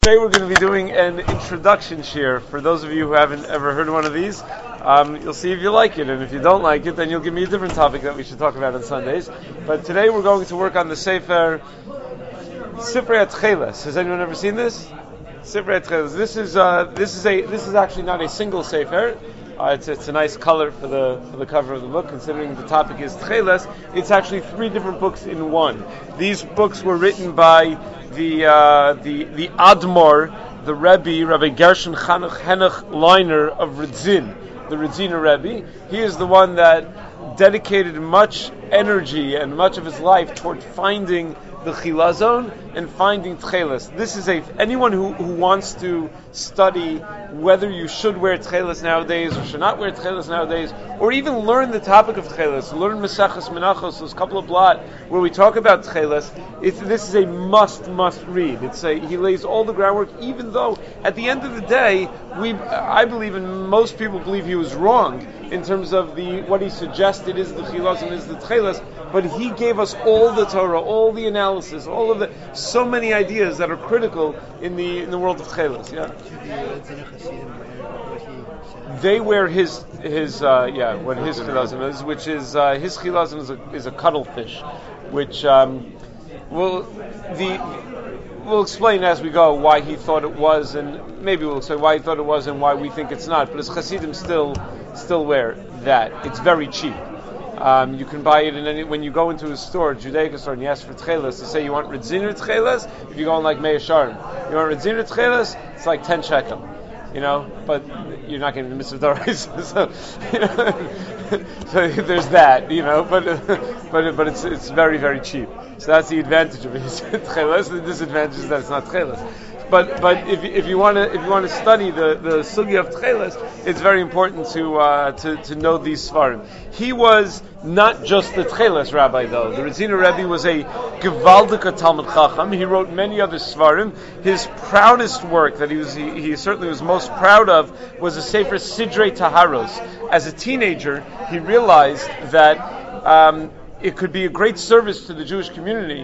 Today we're going to be doing an introduction share. For those of you who haven't ever heard one of these, you'll see if you like it, and if you don't like it, then you'll give me a different topic that we should talk about on Sundays. But today we're going to work on the Sefer Sifrei Atcheles. Has anyone ever seen this? Sifrei Atcheles. This is actually not a single Sefer. It's a nice color for the cover of the book. Gershon the topic is Tcheles, it's actually three different books in one. These books were written by the Admor, the Rebbe, Rabbi Gershon Henoch Leiner of Radzin, the Radziner Rebbe. He is the one that dedicated much energy and much of his life toward finding the Chilazon and finding Tcheles. This is anyone who wants to study whether you should wear Tcheles nowadays or should not wear Tcheles nowadays, or even learn the topic of Tcheles, learn Maseches Menachos, those couple of blot where we talk about Tcheles. This is a must read. He lays all the groundwork, even though at the end of the day, I believe, and most people believe he was wrong in terms of what he suggested is the Chilazon, is the Tcheles, but he gave us all the Torah, all the analysis, all of so many ideas that are critical in the world of Tcheles. Yeah. They wear what his chilazon is, which is his chilazon is a cuttlefish, which we'll explain as we go why he thought it was, and maybe we'll say why he thought it was and why we think it's not. But his Hasidim still wear that. It's very cheap. You can buy it when you go into a store, Judaica store, and you ask for tcheles, they say you want Radziner tcheles. If you go on like Meir Sharon, you want Radziner tcheles, it's like 10 shekel, but you're not getting the mitzvah d'oraisa, so there's that, but it's very, very cheap. So that's the advantage of it. Tcheles. The disadvantage is that it's not tcheles. But if you want to study the sugya of Tcheles, it's very important to know these svarim. He was not just the Tcheles rabbi though. The Radziner Rebbe was a gewaldika Talmud Chacham. He wrote many other svarim. His proudest work that he certainly was most proud of was the Sefer Sidrei Taharos. As a teenager, he realized that it could be a great service to the Jewish community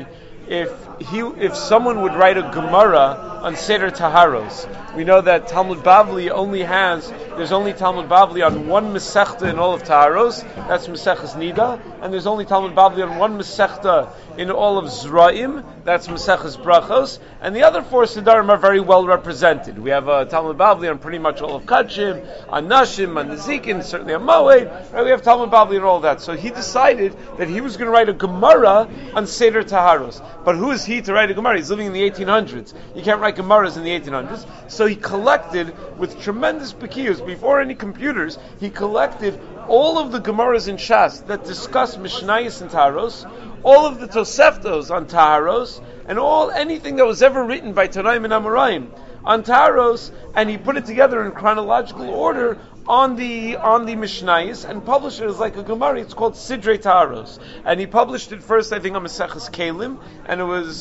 if someone would write a Gemara on Seder Taharos. We know that Talmud Bavli there's only Talmud Bavli on one Masechta in all of Taharos, that's Maseches Nida, and there's only Talmud Bavli on one Masechta in all of Zraim, that's Maseches Brachos, and the other four Siddharim are very well represented. We have a Talmud Bavli on pretty much all of Kachim, on Nashim, on Nezikin, certainly on Moed, right? We have Talmud Bavli and all that. So he decided that he was going to write a Gemara on Seder Taharos. But who is he to write a Gemara? He's living in the 1800s. You can't write Gemaras in the 1800s. So he collected, with tremendous bekiyos, before any computers, he collected all of the Gemaras in Shas that discuss Mishnayos and Taharos, all of the Toseftos on Taharos, and anything that was ever written by Tanaim and Amoraim on Taharos, and he put it together in chronological order on the Mishnayos and published it as like a Gemara. It's called Sidrei Taharos, and he published it first, I think, on Maseches Kelim, and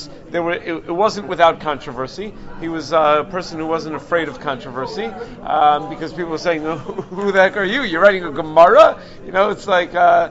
it wasn't without controversy. He was a person who wasn't afraid of controversy, because people were saying, "No, who the heck are you? You're writing a Gemara?" It's like a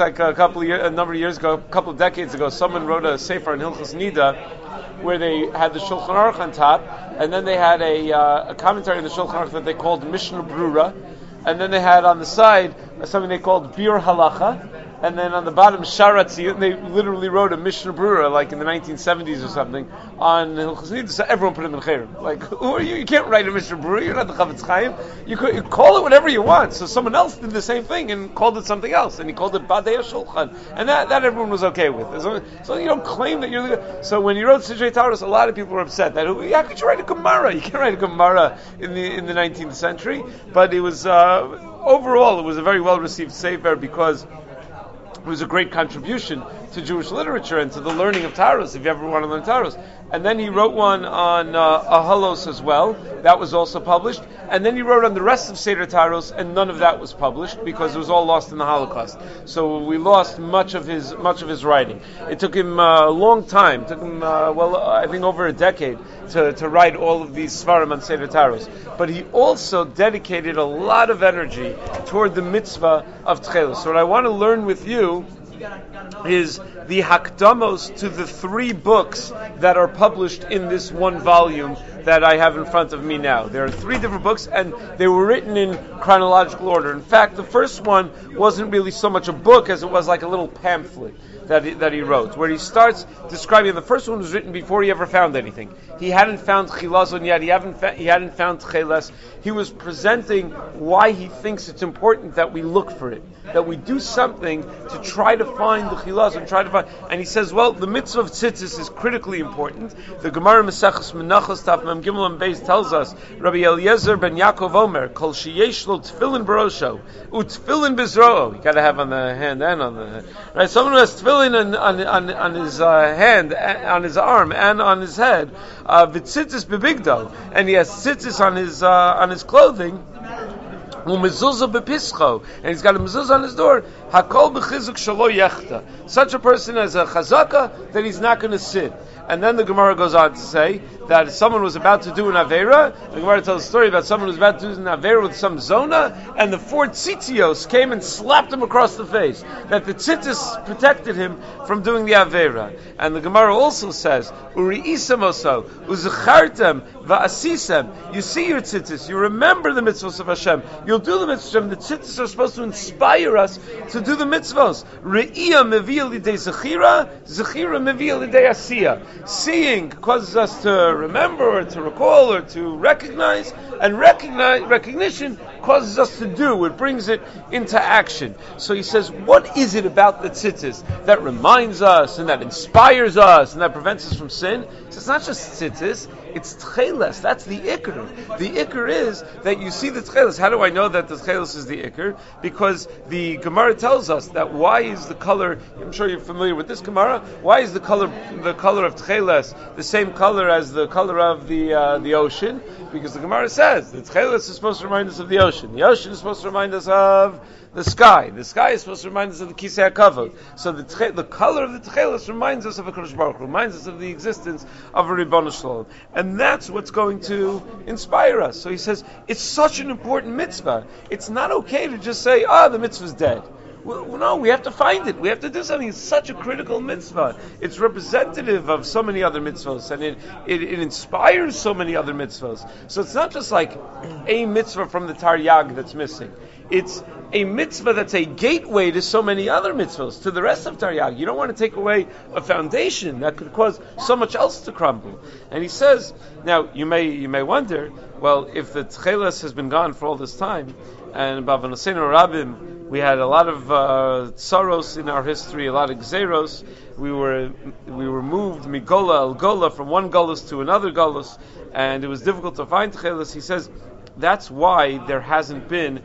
number of years ago, a couple of decades ago, someone wrote a Sefer on Hilchos Nida, where they had the Shulchan Aruch on top, and then they had a commentary on the Shulchan Aruch that they called Mishnah Brura, and then they had on the side something they called Bir Halacha, and then on the bottom Sharatzi, and they literally wrote a Mishnah Brura like in the 1970s or something on Hilchos Nida, so everyone put him in Chayrim. Like, who are you? You can't write a Mishnah Brura, you're not the Chavetz Chaim. You call it whatever you want. So someone else did the same thing and called it something else, and he called it Badei HaShulchan, and that everyone was okay with. So you don't claim that you're so when he wrote Sidrei Taharos, a lot of people were upset that how could you write a Gemara? You can't write a Gemara in the 19th century. But it was overall it was a very well received sefer because it was a great contribution to Jewish literature and to the learning of Taharos, if you ever want to learn Taharos. And then he wrote one on Ahalos as well. That was also published. And then he wrote on the rest of Seder Taharos, and none of that was published because it was all lost in the Holocaust. So we lost much of his writing. It took him a long time. It took him, I think over a decade to write all of these Svarim on Seder Taharos. But he also dedicated a lot of energy toward the mitzvah of Tchelos. So what I want to learn with you is the Hakdamos to the 3 books that are published in this one volume, that I have in front of me now. There are 3 different books, and they were written in chronological order. In fact, the first one wasn't really so much a book as it was like a little pamphlet that he wrote, where he starts describing. The first one was written before he ever found anything. He hadn't found chilazon yet. He hadn't found cheles. He was presenting why he thinks it's important that we look for it, that we do something to try to find the chilazon, and he says, well, the mitzvah of tzitzis is critically important. The Gemara Maseches Menachos Taf Mem Gimel and Beis tells us, Rabbi Eliezer ben Yaakov Omer, Kol sheyesh lo tefillin barosho, utefillin bizro'o. You got to have on the hand and on the head. Right? Someone who has tefillin on his hand, on his arm, and on his head, v'tzitzis bebigdo, and he has tzitzis on his clothing. Mezuzah bepischo, and he's got a mezuzah on his door. Hakol bechizuk shelo yechta. Such a person has a chazaka that he's not going to sin. And then the Gemara goes on to say that someone was about to do an avera. The Gemara tells a story about someone who was about to do an avera with some zona, and the 4 tzitzios came and slapped him across the face. That the tzitzis protected him from doing the avera. And the Gemara also says, Uri'isem oso, uzachartem va'asisem. You see your tzitzis, you remember the mitzvahs of Hashem. You'll do the mitzvahs. The tzitzis are supposed to inspire us to do the mitzvahs. Re'iyah mevi'ah lidei zechira, zechira mevi'ah lidei asiyah. Seeing causes us to remember or to recall or to recognize, and recognition causes us to do. It brings it into action. So he says, what is it about the tzitzis that reminds us and that inspires us and that prevents us from sin? So it's not just tzitzis, it's tcheles. That's the ikr. The ikr is that you see the tcheles. How do I know that the tcheles is the ikr? Because the Gemara tells us that why is the color, I'm sure you're familiar with this Gemara, why is the color of tcheles the same color as the color of the ocean? Because the Gemara says that tcheles is supposed to remind us of the ocean. The ocean is supposed to remind us of the sky. The sky is supposed to remind us of the Kisei HaKavod. So the color of the tcheles reminds us of a Kadosh Baruch Hu, reminds us of the existence of a Ribbon Shalom. And that's what's going to inspire us. So he says, it's such an important mitzvah. It's not okay to just say, the mitzvah's dead. Well, no, we have to find it. We have to do something. It's such a critical mitzvah. It's representative of so many other mitzvahs, and it inspires so many other mitzvahs. So it's not just like a mitzvah from the Taryag that's missing. It's a mitzvah that's a gateway to so many other mitzvahs, to the rest of Taryag. You don't want to take away a foundation that could cause so much else to crumble. And he says, now you may wonder, well, if the tcheles has been gone for all this time, and Bavanoseinu Rabim, we had a lot of tsaros in our history, a lot of gzeros. We were moved migola al gola, from one golus to another golus, and it was difficult to find tcheles. He says, that's why there hasn't been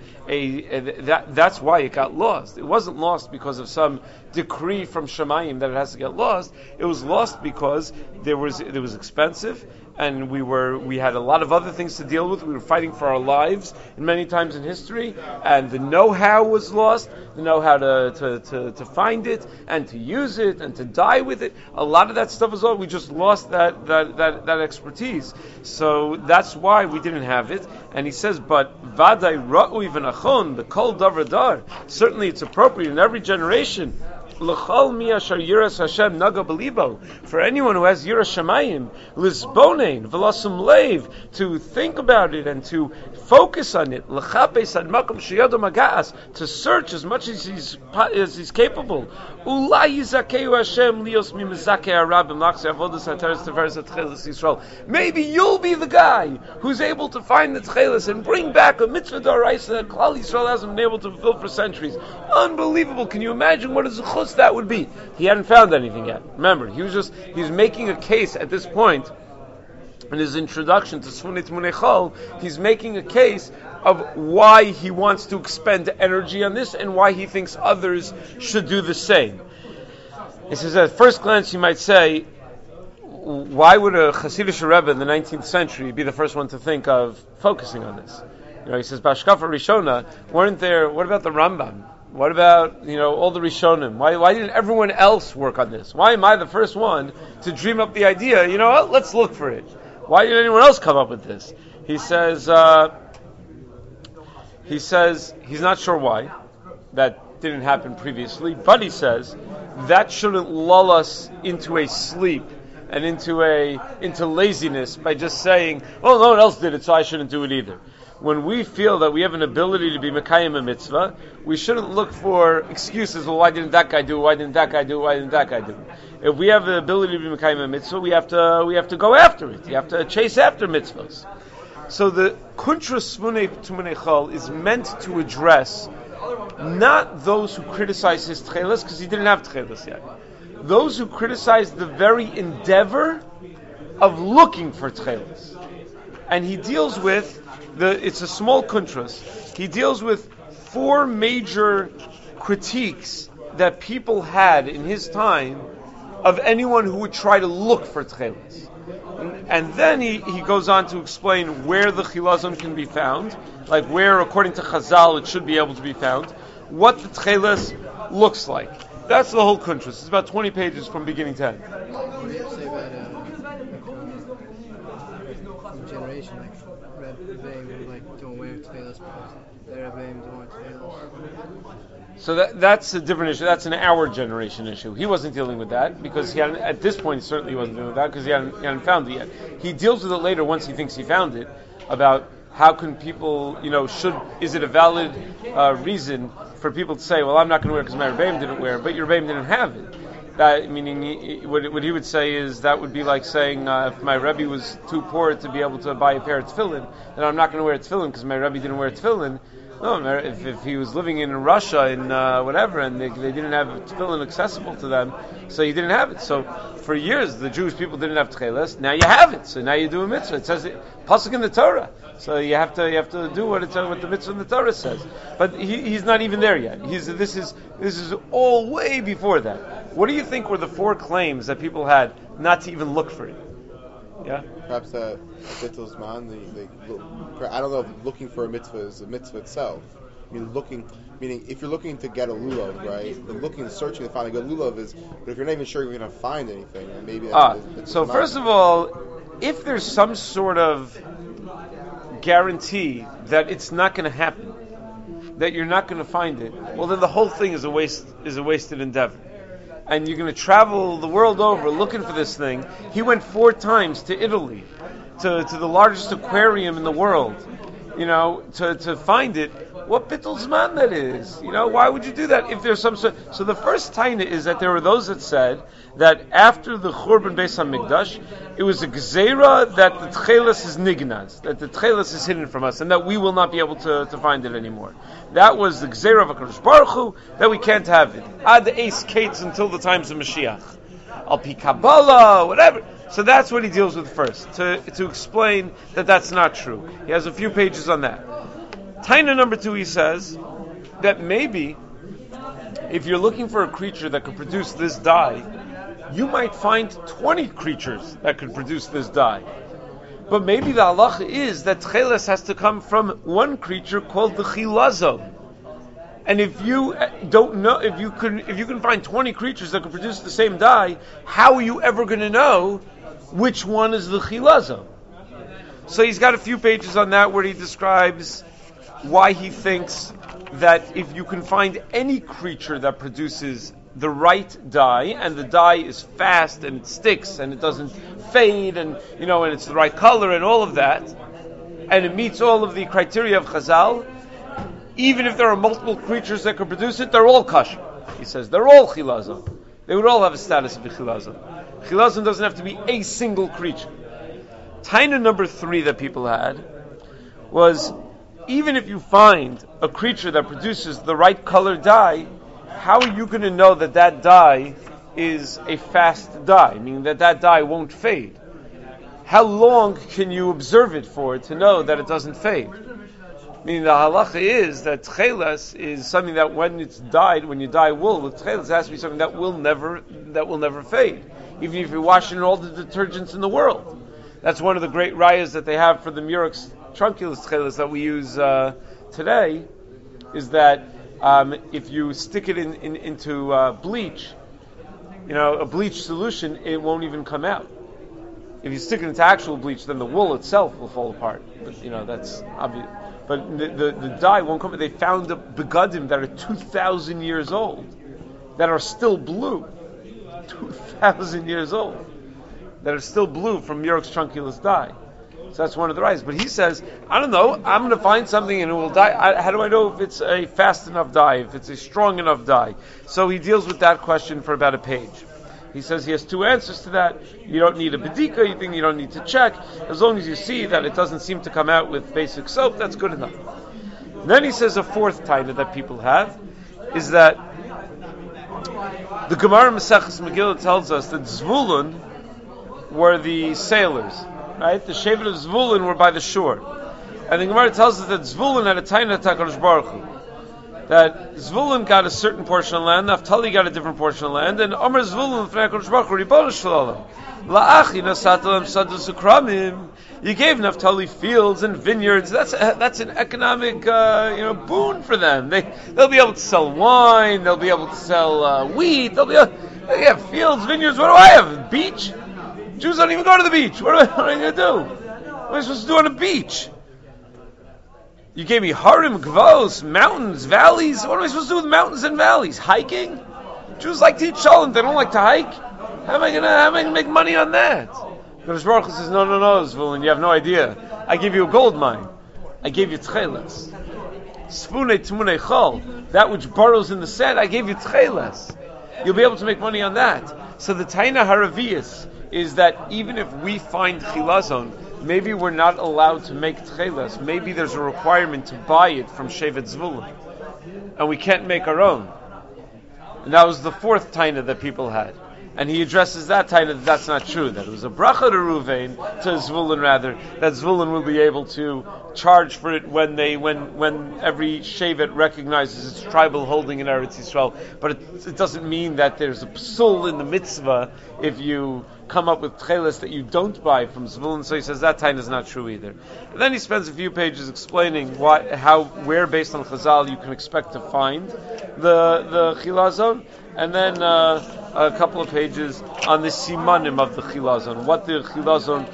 that's why it got lost. It wasn't lost because of some decree from Shemayim that it has to get lost. It was lost because it was expensive, and we had a lot of other things to deal with. We were fighting for our lives many times in history, and the know-how was lost, the know-how to find it and to use it and to die with it. A lot of that stuff was all. We just lost that expertise. So that's why we didn't have it. And he says, but vaday ra'u v'nachon b'kol davar dar. Certainly, it's appropriate in every generation. L'chol mi asher yiras Hashem naga b'libo. For anyone who has yiras Shemayim, lisbonein v'lasum leiv, to think about it and to focus on it. L'chapes ad makom sheyado magas, to search as much as he's capable. Ulai yizakeu Hashem lios mi mizakei harabim lachzei avodas hateres teveres atcheles Yisrael. Maybe you'll be the guy who's able to find the tcheles and bring back a mitzvah d'oraisa that Klal Yisrael hasn't been able to fulfill for centuries. Unbelievable! Can you imagine what a zechus that would be? He hadn't found anything yet. Remember, he's making a case at this point. In his introduction to Sfunit Munechol, he's making a case of why he wants to expend energy on this and why he thinks others should do the same. He says, at first glance, you might say, why would a Hasidic Rebbe in the 19th century be the first one to think of focusing on this? He says, Bashkafa Rishona, what about the Rambam? What about, all the Rishonim? Why didn't everyone else work on this? Why am I the first one to dream up the idea? Let's look for it. Why didn't anyone else come up with this? He says he's not sure why. That didn't happen previously, but he says that shouldn't lull us into a sleep and into laziness by just saying, "Oh, no one else did it, so I shouldn't do it either." When we feel that we have an ability to be mekayim a mitzvah, we shouldn't look for excuses. Well, why didn't that guy do it? Why didn't that guy do it? Why didn't that guy do it? If we have the ability to be mekayim a mitzvah, we have to go after it. You have to chase after mitzvahs. So the Kuntra Smunei Tumunei Chol is meant to address not those who criticize his tchelas, because he didn't have tchelas yet. Those who criticize the very endeavor of looking for tchelas. And he deals with it's a small kuntras. He deals with 4 major critiques that people had in his time of anyone who would try to look for tchelas. And then he goes on to explain where the chilazon can be found, like where, according to Chazal, it should be able to be found, what the tchelas looks like. That's the whole kuntras. It's about 20 pages from beginning to end. What do you say about generation, like Rebbeim don't wear tefillas because their Rebbeim don't wear tefillas? So that's a different issue. That's an our generation issue. He wasn't dealing with that because he hadn't, at this point, certainly he wasn't dealing with that because he hadn't found it yet. He deals with it later once he thinks he found it, about how can people, is it a valid reason for people to say, well, I'm not going to wear it because my Rebbeim didn't wear it, but your Rebbeim didn't have it. That, meaning, what he would say is that would be like saying, if my Rebbe was too poor to be able to buy a pair of tefillin, then I'm not going to wear tefillin because my Rebbe didn't wear tefillin. No, if he was living in Russia, in whatever, and they didn't have tefillin accessible to them, so he didn't have it. So for years, the Jewish people didn't have tchelas. Now you have it, so now you do a mitzvah. It says pasuk in the Torah, so you have to do what the mitzvah in the Torah says. But he's not even there yet. This is all way before that. What do you think were the 4 claims that people had not to even look for it? Yeah. Perhaps Bittul Zman. I don't know if looking for a mitzvah is a mitzvah itself. Meaning if you're looking to get a lulav, right? Then searching to find a good lulav is. But if you're not even sure you're going to find anything, then maybe. So first of all, if there's some sort of guarantee that it's not going to happen, that you're not going to find it, well, then the whole thing is a wasted endeavor. And you're going to travel the world over looking for this thing. He went 4 times to Italy, to the largest aquarium in the world, to find it. What bittul zman that is? Why would you do that if there's some sort? So the first taina is that there were those that said that after the Churban Beis HaMikdash, it was a gzeira that the tchelas is nignaz, that the tchelas is hidden from us, and that we will not be able to find it anymore. That was the gzeira of HaKadosh Baruch Hu, that we can't have it. Ad eis kates until the times of Mashiach. Al pi Kabbalah, whatever. So that's what he deals with first, to explain that that's not true. He has a few pages on that. Taina number 2, he says that maybe if you're looking for a creature that could produce this dye, you might find 20 creatures that could produce this dye. But maybe the halacha is that tcheles has to come from one creature called the chilazon. And if you don't know, if you can find 20 creatures that can produce the same dye, how are you ever going to know which one is the chilazon? So he's got a few pages on that where he describes why he thinks that if you can find any creature that produces the right dye, and the dye is fast and it sticks and it doesn't fade, and and it's the right color and all of that, and it meets all of the criteria of Chazal, even if there are multiple creatures that can produce it, they're all kosher. He says they're all chilazon. They would all have a status of a chilazon. Chilazon doesn't have to be a single creature. Taina number 3 that people had was, even if you find a creature that produces the right color dye, how are you going to know that dye is a fast dye, meaning that dye won't fade? How long can you observe it for to know that it doesn't fade? Meaning the halacha is that tchelas is something that when it's dyed, when you dye wool with tchelas, it has to be something that will never fade, even if you're washing all the detergents in the world. That's one of the great rayas that they have for the Murex trunculus tchelas that we use today, is that if you stick it into bleach, a bleach solution, it won't even come out. If you stick it into actual bleach, then the wool itself will fall apart. But that's obvious. But the dye won't come. They found the begadim that are 2,000 years old that are still blue. 2,000 years old. that are still blue from Murex trunculus dye. So that's one of the rice. But he says, I don't know, I'm going to find something and it will dye. How do I know if it's a fast enough dye, if it's a strong enough dye? So he deals with that question for about a page. He says he has two answers to that. You don't need a bedika, you think you don't need to check. As long as you see that it doesn't seem to come out with basic soap, that's good enough. And then he says a fourth taina that people have is that the Gemara Maseches Megillah tells us that Zvulun were the sailors, right? The Shevet of Zvulun were by the shore. And the Gemara tells us that Zvulun had a taina HaKadosh Baruch Hu. That Zvulun got a certain portion of land, Naphtali got a different portion of land, and Omer Zvulun L'fnei HaKadosh Baruch Hu Ribono Shel Olam La'achi Nasat Lam Sadus Ukramim. You gave Naphtali fields and vineyards. That's an economic boon for them. They'll be able to sell wine. They'll be able to sell wheat. They have fields, vineyards. What do I have? Beach? Jews don't even go to the beach. What am I going to do? What am I supposed to do on a beach? You gave me harim, gvos, mountains, valleys. What am I supposed to do with mountains and valleys? Hiking? Jews like to eat shalom. They don't like to hike. How am I gonna make money on that? Kadosh Baruch Hu says, no, Zvulun, you have no idea. I gave you a gold mine. I gave you tcheles. Sfune tmunei chol, that which burrows in the sand, I gave you tcheles. You'll be able to make money on that. So the taina haravias is that even if we find chilazon, maybe we're not allowed to make tcheles. Maybe there's a requirement to buy it from Shevet Zvulun, and we can't make our own. And that was the fourth taina that people had. And he addresses that taina that that's not true. That it was a bracha to Ruvain, to Zvulun rather, that Zvulun will be able to charge for it when every shevet recognizes its tribal holding in Eretz Yisrael. But it doesn't mean that there's a psul in the mitzvah if you come up with tcheles that you don't buy from Zvulun. So he says that taina is not true either. And then he spends a few pages explaining where based on Chazal you can expect to find the chilazon. And then a couple of pages on the simanim of the chilazon, what the chilazon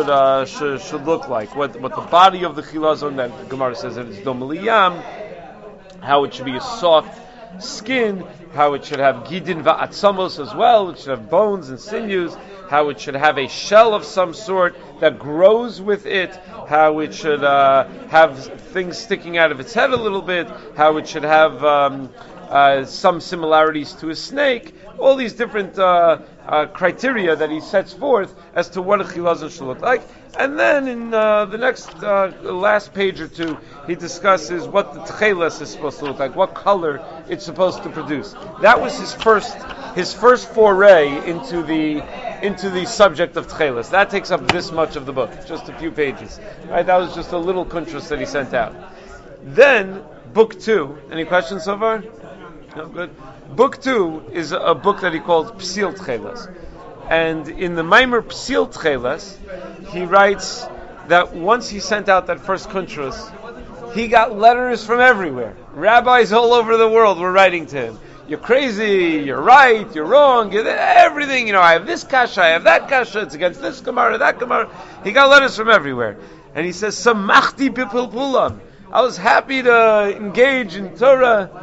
should look like, what the body of the chilazon, that the Gemara says that it's domeliyam, how it should be a soft skin, how it should have gidin va'atzamos as well, it should have bones and sinews, how it should have a shell of some sort that grows with it, how it should have things sticking out of its head a little bit, how it should have some similarities to a snake, all these different criteria that he sets forth as to what a chilazon should look like. And then in the next last page or two, he discusses what the tcheles is supposed to look like, what color it's supposed to produce. That was his first foray into the subject of tcheles. That takes up this much of the book, just a few pages. Right? That was just a little kuntras that he sent out. Then book 2. Any questions so far? No, good. Book 2 is a book that he called Psil Tcheles. And in the Maimer Psil Tcheles, he writes that once he sent out that first kuntras, he got letters from everywhere. Rabbis all over the world were writing to him. You're crazy, you're right, you're wrong, everything, I have this kasha, I have that kasha, it's against this Gemara, that Gemara. He got letters from everywhere. And he says, Samachti bipilpulam. I was happy to engage in Torah,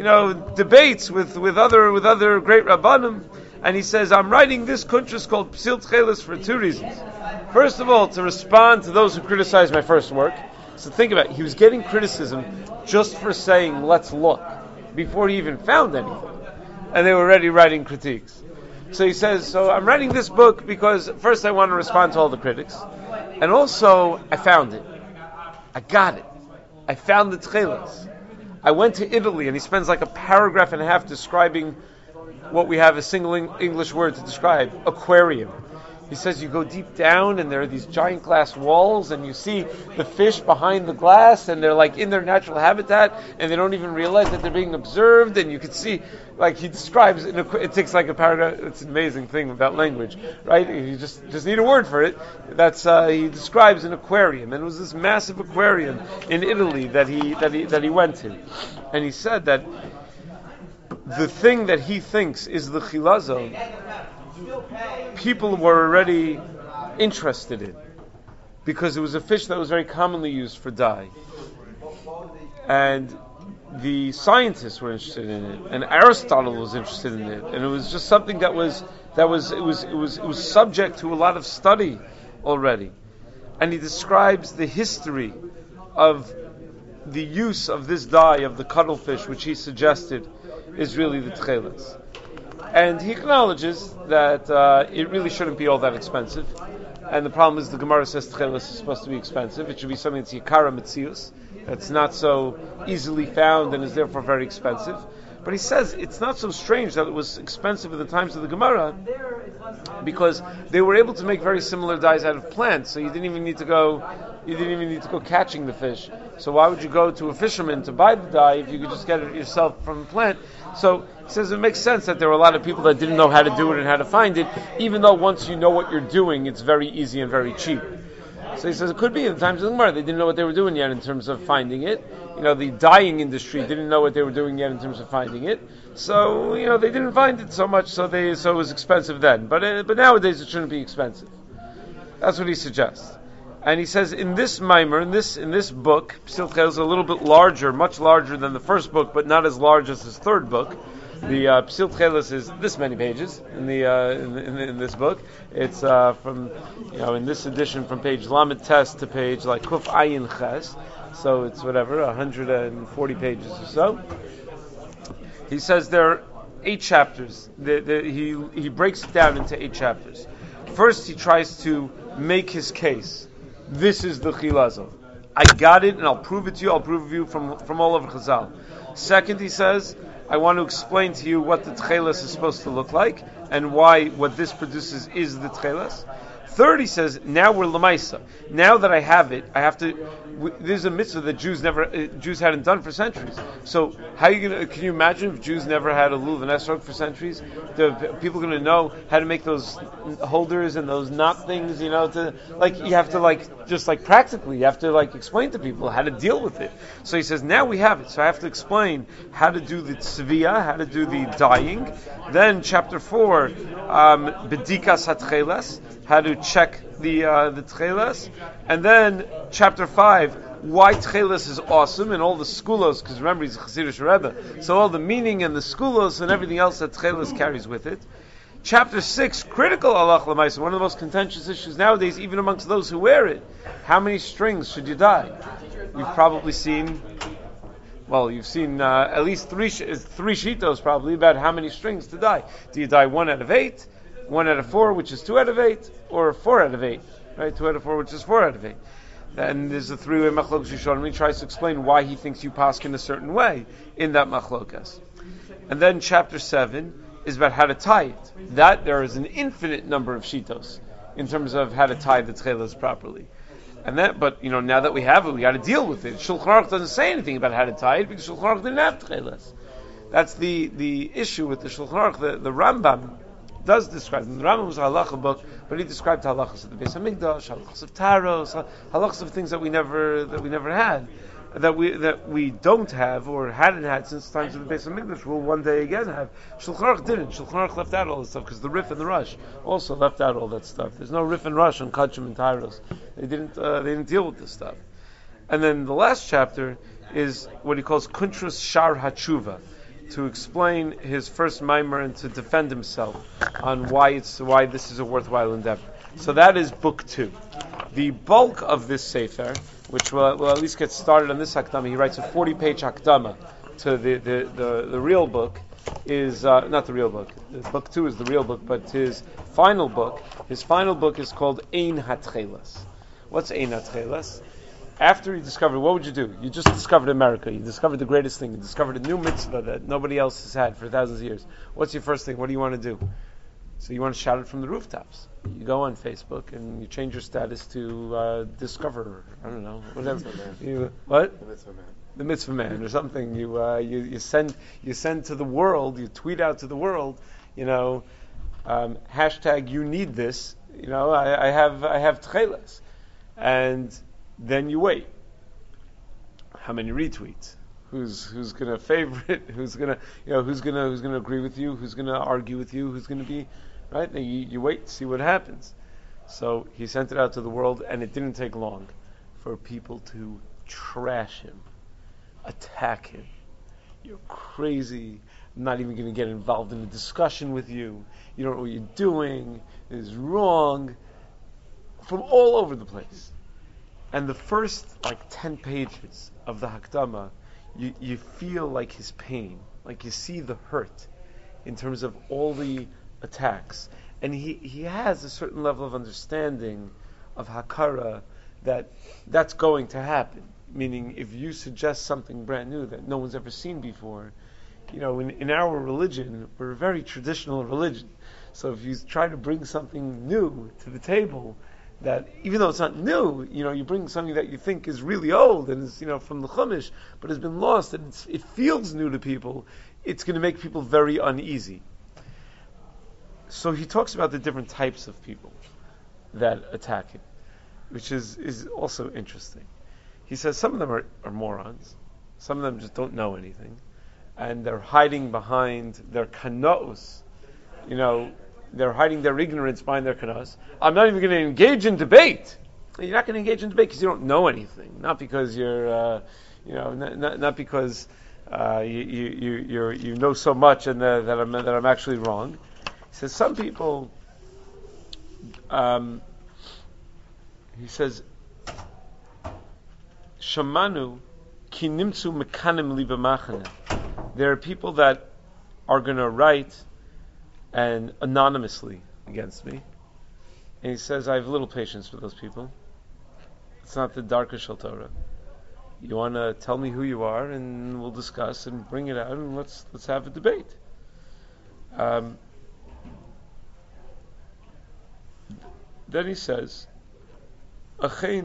debates with other great Rabbanim. And he says, I'm writing this kuntras called Psil Tcheles for 2 reasons. First of all, to respond to those who criticize my first work. So think about it. He was getting criticism just for saying, let's look, before he even found anything. And they were already writing critiques. So he says, so I'm writing this book because first I want to respond to all the critics. And also, I found it. I got it. I found the Tcheles. I went to Italy, and he spends like a paragraph and a half describing what we have a single English word to describe, aquarium. He says you go deep down and there are these giant glass walls and you see the fish behind the glass and they're like in their natural habitat and they don't even realize that they're being observed, and you can see, like he describes, it takes like a paragraph. It's an amazing thing about language, right? You just need a word for it. That's he describes an aquarium, and it was this massive aquarium in Italy that he went to, and he said that the thing that he thinks is the chilazon, people were already interested in, because it was a fish that was very commonly used for dye, and the scientists were interested in it, and Aristotle was interested in it, and it was just something that was that was subject to a lot of study already, and he describes the history of the use of this dye of the cuttlefish, which he suggested is really the tcheles. And he acknowledges that it really shouldn't be all that expensive. And the problem is the Gemara says tcheles is supposed to be expensive. It should be something that's yikara mitzius, that's not so easily found and is therefore very expensive. But he says it's not so strange that it was expensive in the times of the Gemara, because they were able to make very similar dyes out of plants. So you didn't even need to go catching the fish. So why would you go to a fisherman to buy the dye if you could just get it yourself from the plant? So he says it makes sense that there were a lot of people that didn't know how to do it and how to find it, even though once you know what you're doing, it's very easy and very cheap. So he says it could be in the times of the Gemara they didn't know what they were doing yet in terms of finding it. The dyeing industry didn't know what they were doing yet in terms of finding it. So they didn't find it so much, so it was expensive then. But nowadays it shouldn't be expensive. That's what he suggests. And he says in this mimer, in this book, Psil Tcheles is a little bit larger, much larger than the first book, but not as large as his third book. The Psil Tcheles is this many pages in this book. It's from in this edition from page Lamed Tes to page like Kuf Ayin Ches, so it's 140 pages or so. He says there are 8 chapters. He breaks it down into 8 chapters. First, he tries to make his case. This is the Chilazon. I got it, and I'll prove it to you. I'll prove it to you from all over Chazal. Second, he says, I want to explain to you what the tcheles is supposed to look like, and why what this produces is the tcheles. Third, he says, now we're lemaisa. Now that I have it, I have to. There's a mitzvah that Jews hadn't done for centuries. So, can you imagine if Jews never had a lulav and esrog for centuries? The people going to know how to make those holders and those knot things. You have to practically, you have to explain to people how to deal with it. So he says, now we have it. So I have to explain how to do the tzviya, how to do the dyeing. Then chapter 4, bedikas hatchelas, how to check the tchelas, and then chapter 5, why tchelas is awesome, and all the skulos, because remember he's a Chassidish Rebbe, so all the meaning and the skulos and everything else that tchelas carries with it. Chapter 6, critical halach l'maisa, one of the most contentious issues nowadays, even amongst those who wear it. How many strings should you dye? You've probably seen. You've seen at least three shitos probably about how many strings to dye. Do you dye 1 out of 8? 1 out of 4, which is 2 out of 8, or 4 out of 8, right? 2 out of 4, which is 4 out of 8. Then there's a 3-way machlokas Rishonim. He tries to explain why he thinks you pass in a certain way in that machlokas. And then chapter 7 is about how to tie it. That there is an infinite number of shitos in terms of how to tie the tcheles properly. And but now that we have it, we got to deal with it. Shulchan Aruch doesn't say anything about how to tie it because Shulchan Aruch didn't have tcheles. That's the issue with the Shulchan Aruch. The Rambam does describe them. The Rambam was a halacha book, but he described halachas of the Beis Hamikdash, halachas of Taros, halachas of things that we never had, that we don't have or hadn't had since the times of the Beis Hamikdash. Will one day again have. Shulchan Aruch didn't. Shulchan Aruch left out all this stuff because the Rif and the Rush also left out all that stuff. There's no Rif and Rush on Kachim and Taros. They didn't deal with this stuff. And then the last chapter is what he calls Kuntrus Shar HaTshuva, to explain his first mimer and to defend himself on why this is a worthwhile endeavor. So that is book 2. The bulk of this sefer, which will at least get started on this hakdama, he writes a 40-page hakdama to the real book, is not the real book. Book 2 is the real book, but his final book is called Ein HaTchelas. What's Ein HaTchelas? After you discovered, what would you do? You just discovered America. You discovered the greatest thing. You discovered a new mitzvah that nobody else has had for thousands of years. What's your first thing? What do you want to do? So you want to shout it from the rooftops. You go on Facebook and you change your status to discover. I don't know, whatever. What? The mitzvah man or something. You send to the world. You tweet out to the world. Hashtag you need this. I have tchelas, and then you wait. How many retweets? Who's gonna favorite? Who's gonna agree with you? Who's gonna argue with you? Who's gonna be right? You wait, see what happens. So he sent it out to the world, and it didn't take long for people to trash him, attack him, you're crazy. I'm not even going to get involved in a discussion with you. You don't know what you're doing. It is wrong. From all over the place. And the first 10 pages of the Hakdama, you feel like his pain, like you see the hurt in terms of all the attacks. And he has a certain level of understanding of Hakara that's going to happen. Meaning, if you suggest something brand new that no one's ever seen before, in our religion, we're a very traditional religion. So if you try to bring something new to the table, that even though it's not new, you bring something that you think is really old and is, from the Chumash, but has been lost, and it feels new to people, it's going to make people very uneasy. So he talks about the different types of people that attack him, which is also interesting. He says some of them are morons, some of them just don't know anything, and they're hiding behind their kanaos, they're hiding their ignorance behind their kanas. I'm not even going to engage in debate. You're not going to engage in debate because you don't know anything, not because you're, not because you know so much and that I'm actually wrong. He says some people. He says, "Shamanu ki nimtzu mekanim li b'machane." There are people that are going to write and anonymously against me. And he says, I have little patience for those people. It's not the Darka Shel Torah. You want to tell me who you are, and we'll discuss and bring it out, and let's have a debate. Then he says, there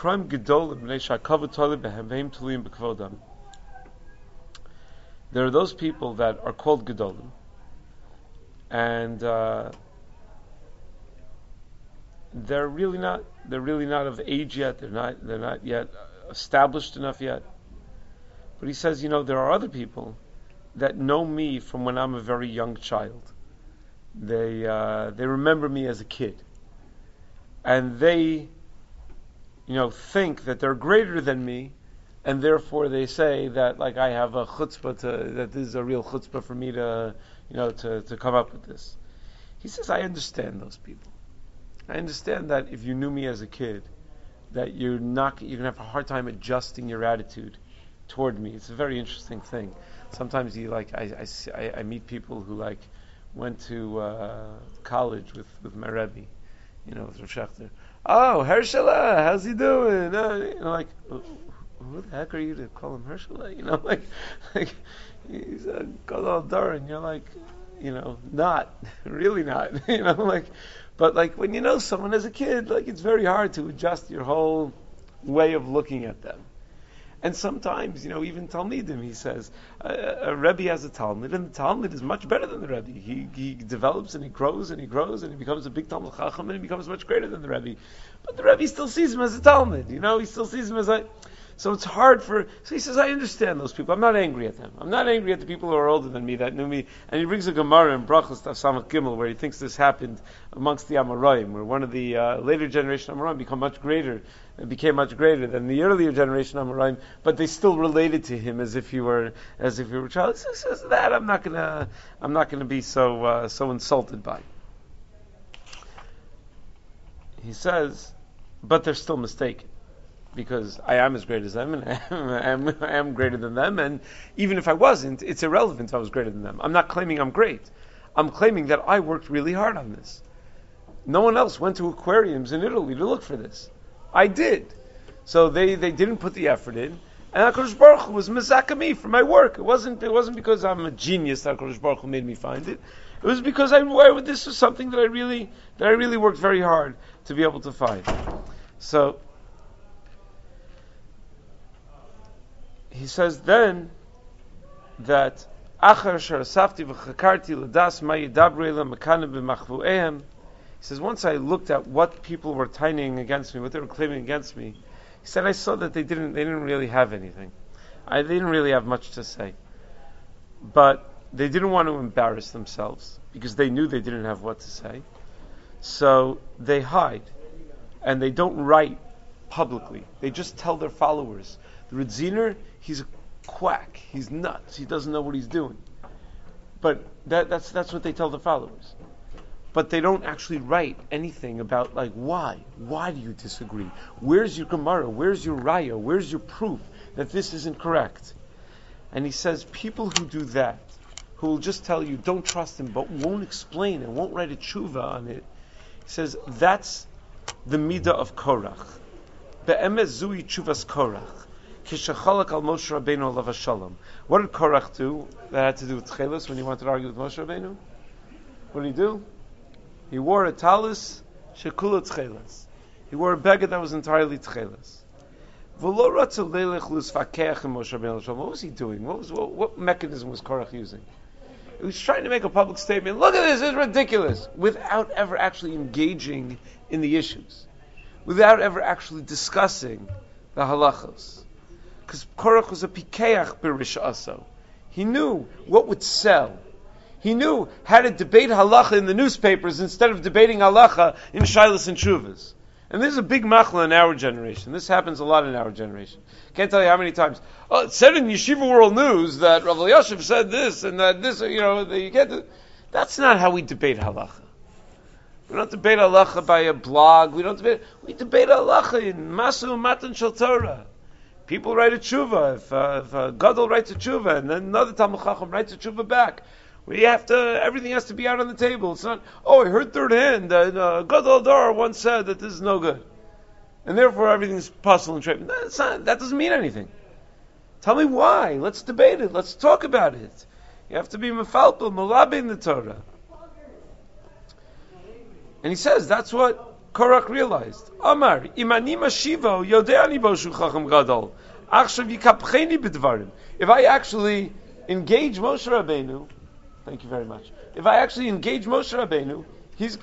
are those people that are called Gedolim, and they're really not of age yet. They're not yet established enough yet. But he says, there are other people that know me from when I'm a very young child. They remember me as a kid, and they think that they're greater than me, and therefore they say that I have a chutzpah that this is a real chutzpah for me to come up with this. He says, I understand those people. I understand that if you knew me as a kid, that you're going to have a hard time adjusting your attitude toward me. It's a very interesting thing. Sometimes I meet people who went to college with my Rebbe, with Rav Shechter. Oh, Hershela, how's he doing? Who the heck are you to call him Hershela? He's a Gadol Dor, and you're not, really not, but when you know someone as a kid, it's very hard to adjust your whole way of looking at them. And sometimes, even Talmidim, he says, a Rebbe has a Talmud, and the Talmud is much better than the Rebbe. He develops and he grows and he grows and he becomes a big Talmud Chacham and he becomes much greater than the Rebbe. But the Rebbe still sees him as a Talmud, he still sees him as so it's hard so he says, I understand those people. I'm not angry at them. I'm not angry at the people who are older than me, that knew me. And he brings a Gemara in Brachos Daf Samach Gimel, where he thinks this happened amongst the Amoraim, where one of the later generation Amoraim became much greater than the earlier generation Amoraim, but they still related to him as if he were a child. He says that I'm not gonna be so insulted by. He says, but they're still mistaken, because I am as great as them, and I am greater than them, and even if I wasn't, it's irrelevant if I was greater than them. I'm not claiming I'm great. I'm claiming that I worked really hard on this. No one else went to aquariums in Italy to look for this. I did. So they didn't put the effort in, and HaKadosh Baruch Hu was mizaka me for my work. It wasn't because I'm a genius that HaKadosh Baruch Hu made me find it. It was because this was something that I really worked very hard to be able to find. So he says then that Achar sharasafti v'chakarti l'das ma yidabru elam mekanim b'machvu'ehem. He says, once I looked at what people were tinying against me, what they were claiming against me, he said, I saw that they didn't really have anything. They didn't really have much to say. But they didn't want to embarrass themselves because they knew they didn't have what to say. So they hide and they don't write publicly. They just tell their followers. The Radziner, he's quack. He's nuts. He doesn't know what he's doing. But that's what they tell the followers. But they don't actually write anything about like why. Why do you disagree? Where's your Gemara? Where's your Raya? Where's your proof that this isn't correct? And he says people who do that, who will just tell you don't trust him, but won't explain and won't write a tshuva on it. He says that's the midah of Korach. Be'emes zui tshuvas Korach. Kishachalak al Moshe Rabbeinu alav hashalom. What did Korach do that had to do with Tchelis when he wanted to argue with Moshe Rabbeinu? What did he do? He wore a talus shekula tchelas. He wore a beged that was entirely tchelas. What was he doing? What mechanism was Korach using? He was trying to make a public statement. Look at this! It's ridiculous, without ever actually engaging in the issues, without ever actually discussing the halachos. Because Korach was a pikeach b'rish aso. He knew what would sell. He knew how to debate halacha in the newspapers instead of debating halacha in shilas and shuvas. And this is a big machla in our generation. This happens a lot in our generation. Can't tell you how many times. Oh, it said in Yeshiva World News that Rav Elyashiv said this and that this. You get to, that's not how we debate halacha. We don't debate halacha by a blog. We debate halacha in Masu Matan Shel Torah. People write a tshuva. If a gadol writes a tshuva and then another Talmud Chacham writes a tshuva back. Everything has to be out on the table. It's not, I heard third hand that Gadol Dar once said that this is no good. And therefore everything's puzzle and trade. That doesn't mean anything. Tell me why. Let's debate it. Let's talk about it. You have to be mefalpel, malabe in the Torah. And he says, that's what Korach realized. Amar, imani mashivo, yodeani boshu chacham gadol. Achshav yikapcheni b'dvarim. If I actually engage Moshe Rabbeinu, thank you very much. If I actually engage Moshe Rabbeinu, there's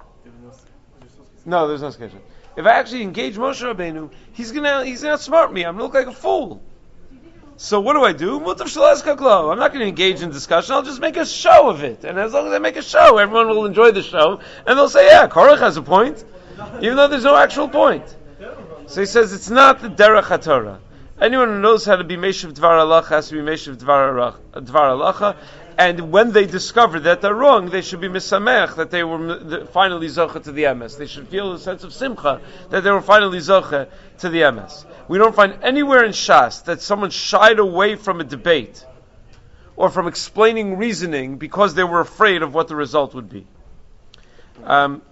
no schedule. If I actually engage Moshe Rabbeinu, he's gonna outsmart me. I'm gonna look like a fool. So what do? Mutav shalas kaklo. I'm not gonna engage in discussion. I'll just make a show of it. And as long as I make a show, everyone will enjoy the show, and they'll say, "Yeah, Korach has a point," even though there's no actual point. So he says it's not the derech haTorah. Anyone who knows how to be meshiv dvar halacha has to be meshiv dvar halacha. And when they discover that they're wrong, they should be misamech that they were finally zocha to the emes. They should feel a sense of simcha that they were finally zocha to the emes. We don't find anywhere in Shas that someone shied away from a debate or from explaining reasoning because they were afraid of what the result would be. One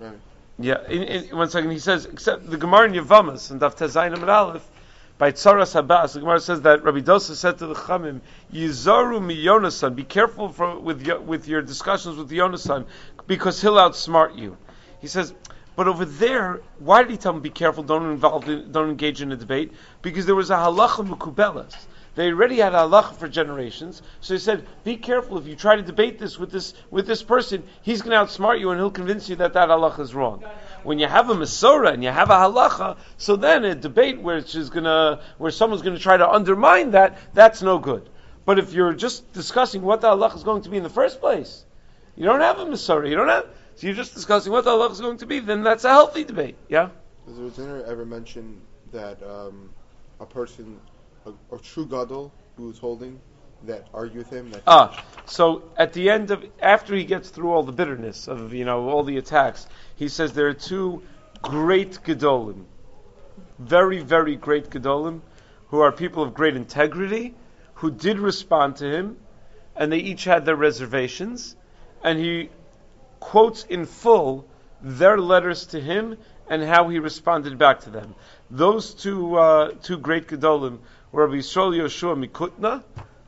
second, he says, except the Gemara in Yavamas and Daf Tezayin Amud Aleph, by Tzaras Habas, the Gemara says that Rabbi Dosa said to the Chamim, Yizaru mi Yonasan, be careful with your discussions with Yonasan, because he'll outsmart you. He says, but over there, why did he tell him, be careful, don't engage in a debate? Because there was a halacha mukubelas. They already had a halacha for generations, so he said, be careful, if you try to debate this with this person, he's going to outsmart you and he'll convince you that halacha is wrong. When you have a Masorah and you have a halacha, so then a debate where someone's going to try to undermine that's no good. But if you're just discussing what the halacha is going to be in the first place, you don't have a Masorah, so you're just discussing what the halacha is going to be, then that's a healthy debate, yeah? Does the Ritzer ever mention that a person, a true gadol who is holding, that argue with him? So at the end after he gets through all the bitterness of all the attacks, he says there are two great gedolim, very, very great gedolim, who are people of great integrity, who did respond to him, and they each had their reservations, and he quotes in full their letters to him and how he responded back to them. Those two great gedolim were Rabbi Yisrael Yoshua Mikutna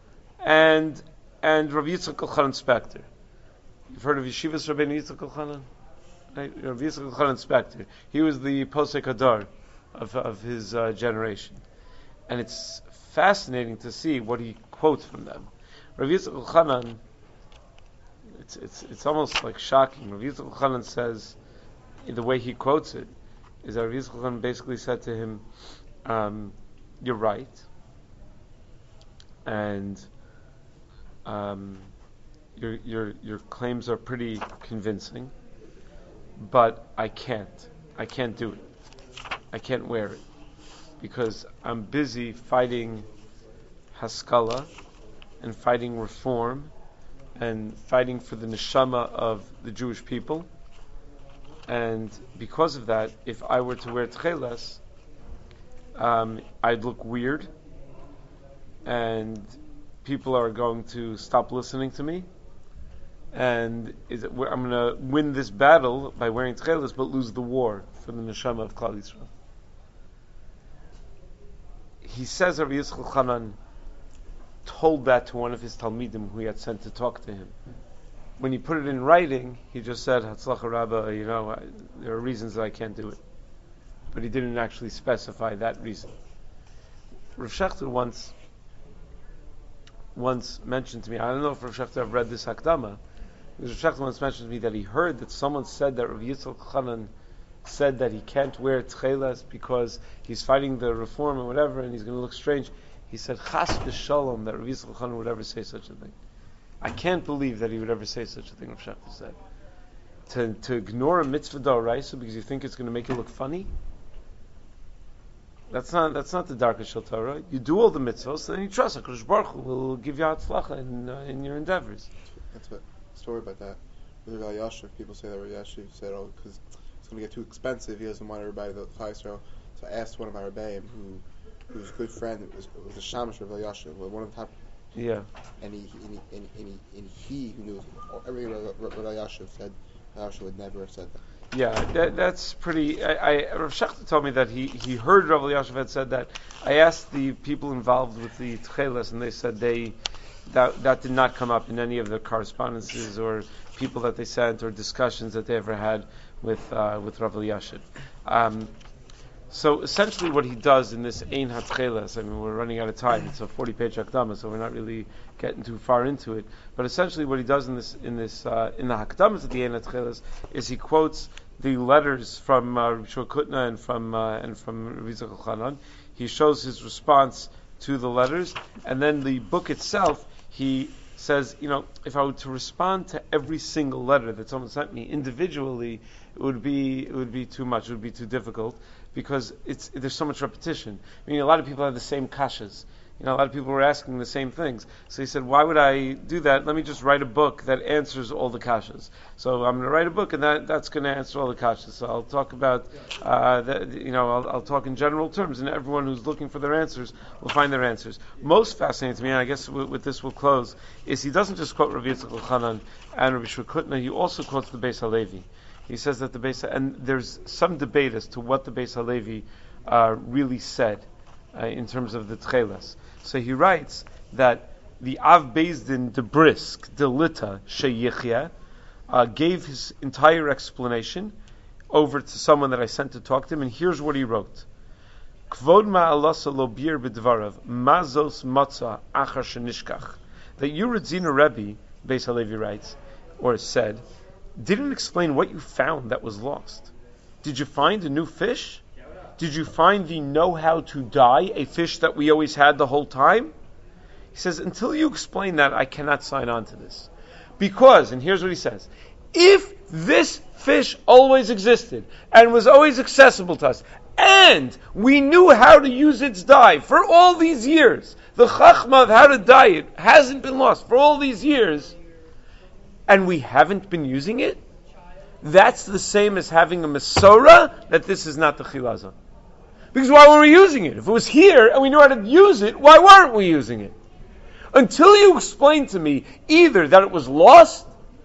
and Rabbi Yitzchak Elchanan Spector. You've heard of Yeshivas Rabbeinu Yitzchak Elchanan? Right? Rabbi Yitzchak Elchanan Spector. He was the Posek Hadar of his generation. And it's fascinating to see what he quotes from them. Rabbi Yitzchak Elchanan, it's almost like shocking. Rabbi Yitzchak Elchanan says, the way he quotes it, is that Rabbi Yitzchak Elchanan basically said to him, you're right, and your claims are pretty convincing, but I can't do it. I can't wear it because I'm busy fighting haskala and fighting reform and fighting for the neshama of the Jewish people. And because of that, if I were to wear tchelas, I'd look weird, and people are going to stop listening to me, and I'm going to win this battle by wearing tchelas, but lose the war for the neshama of Klal Yisrael. He says Rabbi Yisrael Chanan told that to one of his talmidim who he had sent to talk to him. When he put it in writing, he just said, Hatzlacha Rabbah, there are reasons that I can't do it. But he didn't actually specify that reason. Rav Shechter once mentioned to me, I don't know if Rav Shechter have read this Hakdama, because Rav Shechter once mentioned to me that he heard that someone said that Rav Yitzchak Chanan said that he can't wear tchelas because he's fighting the reform and whatever, and he's going to look strange. He said, Chas v'shalom, that Rav Yitzchak Chanan would ever say such a thing. I can't believe that he would ever say such a thing, Rav Shechter said. To ignore a mitzvah d'oraisa because you think it's going to make you look funny? That's not the dark Shel Torah. You do all the mitzvahs, and then you trust HaKadosh Baruch Hu will give you hatzlacha in your endeavors. That's what story about that. With Rav Yashiv, people say that Rav Yashiv said, because it's going to get too expensive. He doesn't want everybody to fly Israel. So I asked one of my rebbeim, who was a good friend, was a shamash of Rav Yashiv, one of the top. Yeah. And he who knew everything Rav Yashiv said, Rav Yashiv would never have said that. Yeah, that's pretty. Rav Shechter told me that he heard Rav Yashiv had said that. I asked the people involved with the tchelas, and they said that did not come up in any of their correspondences or people that they sent or discussions that they ever had with Rav Yashiv. So essentially, what he does in this Ein HaTchelas, I mean, we're running out of time. It's a 40-page Hakdama, so we're not really getting too far into it. But essentially, what he does in the Hakdamas of the Ein HaTchelas is he quotes the letters from Rabbi Shua Kutna and from Rabbi Yitzchak Chanan. He shows his response to the letters, and then the book itself, he says, if I were to respond to every single letter that someone sent me individually, it would be too much. It would be too difficult because there's so much repetition. I mean, a lot of people have the same kashas. A lot of people were asking the same things. So he said, why would I do that? Let me just write a book that answers all the kashas. So I'm going to write a book, and that's going to answer all the kashas. So I'll talk about, I'll talk in general terms, and everyone who's looking for their answers will find their answers. Most fascinating to me, and I guess with this we'll close, is he doesn't just quote Rabbi Yitzchak Chanan and Rabbi Shua Kutna, he also quotes the Beis HaLevi. He says that the Beis, and there's some debate as to what the Beis HaLevi really said in terms of the tchelas. So he writes that the Av Beis Din de Brisk de Lita Sheyichya gave his entire explanation over to someone that I sent to talk to him, and here's what he wrote: Kvod ma'alasa lo bir b'dvarav mazos matza achar shenishkach. That Yerudzina Rebbe, Beis HaLevi writes or said, didn't explain what you found that was lost. Did you find a new fish? Did you find the know-how to dye, a fish that we always had the whole time? He says, until you explain that, I cannot sign on to this. Because, and here's what he says, if this fish always existed and was always accessible to us, and we knew how to use its dye for all these years, the chachma of how to dye it hasn't been lost for all these years, and we haven't been using it, that's the same as having a Masorah that this is not the Chilazah. Because why were we using it? If it was here and we knew how to use it, why weren't we using it? Until you explain to me either that it was lost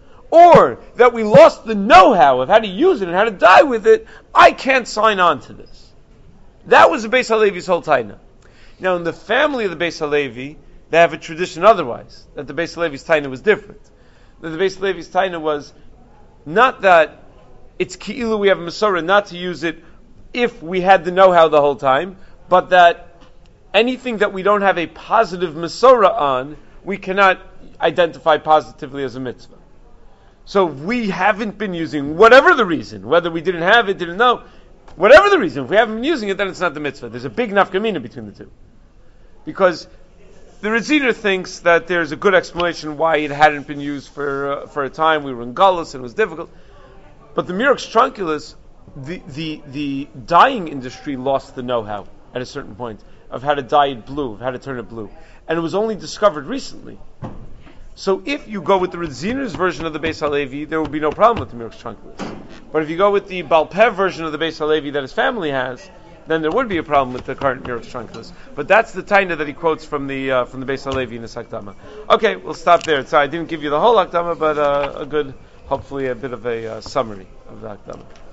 or that we lost the know-how of how to use it and how to die with it, I can't sign on to this. That was the Beis HaLevi's whole taina. Now, in the family of the Beis HaLevi, they have a tradition otherwise, that the Beis HaLevi's taina was different. That the Beis HaLevi's taina was not that it's ki'ilu we have a Masorah not to use it if we had the know-how the whole time, but that anything that we don't have a positive Masorah on, we cannot identify positively as a mitzvah. So we haven't been using, whatever the reason, whether we didn't have it, didn't know, whatever the reason, if we haven't been using it, then it's not the mitzvah. There's a big nafkamina between the two. Because the Reziner thinks that there's a good explanation why it hadn't been used for a time. We were in Galus and it was difficult. But the Mirox Trunculus, the dyeing industry lost the know-how at a certain point of how to dye it blue, of how to turn it blue. And it was only discovered recently. So if you go with the Radziner's version of the Beis Halevi, there will be no problem with the Mirch trunculus. But if you go with the Balpev version of the Beis Halevi that his family has, then there would be a problem with the current Mirch trunculus. But that's the taina that he quotes from the Beis Halevi in his Hakdama. Okay, we'll stop there. So I didn't give you the whole Hakdama, but hopefully a bit of a summary of the Hakdama.